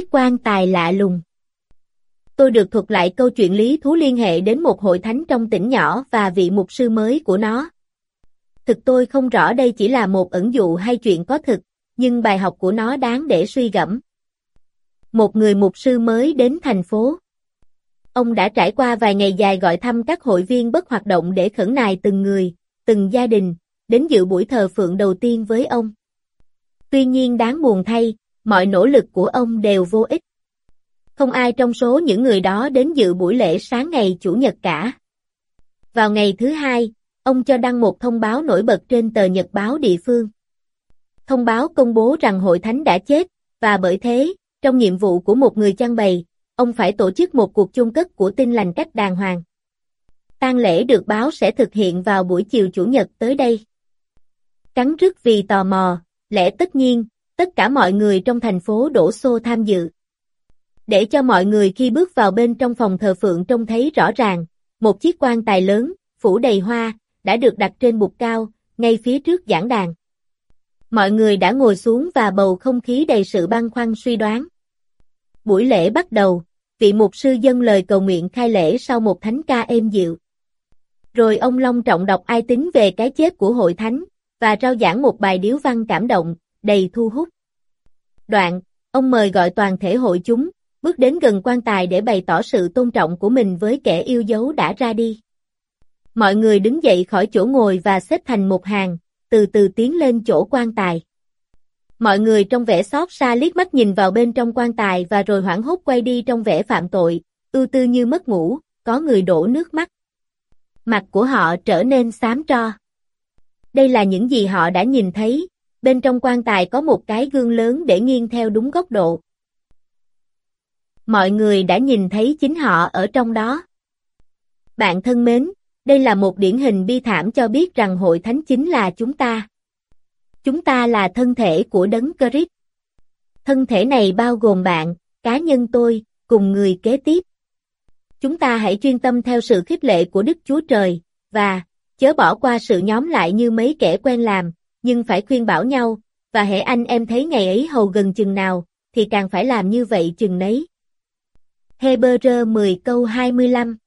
chiếc quan tài lạ lùng. Tôi được thuật lại câu chuyện lý thú liên hệ đến một hội thánh trong tỉnh nhỏ và vị mục sư mới của nó. Thực tôi không rõ đây chỉ là một ẩn dụ hay chuyện có thực, nhưng bài học của nó đáng để suy gẫm. Một người mục sư mới đến thành phố. Ông đã trải qua vài ngày dài gọi thăm các hội viên bất hoạt động để khẩn nài từng người, từng gia đình, đến dự buổi thờ phượng đầu tiên với ông. Tuy nhiên đáng buồn thay, mọi nỗ lực của ông đều vô ích. Không ai trong số những người đó đến dự buổi lễ sáng ngày Chủ nhật cả. Vào ngày thứ hai, ông cho đăng một thông báo nổi bật trên tờ nhật báo địa phương. Thông báo công bố rằng hội thánh đã chết, và bởi thế, trong nhiệm vụ của một người trang bày, ông phải tổ chức một cuộc chôn cất của Tin Lành cách đàng hoàng. Tang lễ được báo sẽ thực hiện vào buổi chiều Chủ nhật tới đây. Cắn rứt vì tò mò, lẽ tất nhiên, tất cả mọi người trong thành phố đổ xô tham dự. Để cho mọi người khi bước vào bên trong phòng thờ phượng trông thấy rõ ràng, một chiếc quan tài lớn, phủ đầy hoa, đã được đặt trên bục cao, ngay phía trước giảng đàn. Mọi người đã ngồi xuống và bầu không khí đầy sự băn khoăn suy đoán. Buổi lễ bắt đầu, vị mục sư dâng lời cầu nguyện khai lễ sau một thánh ca êm dịu. Rồi ông long trọng đọc ai tín về cái chết của hội thánh, và rao giảng một bài điếu văn cảm động, đầy thu hút. Đoạn, ông mời gọi toàn thể hội chúng, bước đến gần quan tài để bày tỏ sự tôn trọng của mình với kẻ yêu dấu đã ra đi. Mọi người đứng dậy khỏi chỗ ngồi và xếp thành một hàng, từ từ tiến lên chỗ quan tài. Mọi người trong vẻ xót xa liếc mắt nhìn vào bên trong quan tài và rồi hoảng hốt quay đi trong vẻ phạm tội, ưu tư như mất ngủ, có người đổ nước mắt. Mặt của họ trở nên xám tro. Đây là những gì họ đã nhìn thấy, bên trong quan tài có một cái gương lớn để nghiêng theo đúng góc độ. Mọi người đã nhìn thấy chính họ ở trong đó. Bạn thân mến, đây là một điển hình bi thảm cho biết rằng hội thánh chính là chúng ta. Chúng ta là thân thể của Đấng Christ. Thân thể này bao gồm bạn, cá nhân tôi, cùng người kế tiếp. Chúng ta hãy chuyên tâm theo sự khích lệ của Đức Chúa Trời, và chớ bỏ qua sự nhóm lại như mấy kẻ quen làm, nhưng phải khuyên bảo nhau, và hễ anh em thấy ngày ấy hầu gần chừng nào, thì càng phải làm như vậy chừng nấy. Hê-bơ-rơ 10 câu 25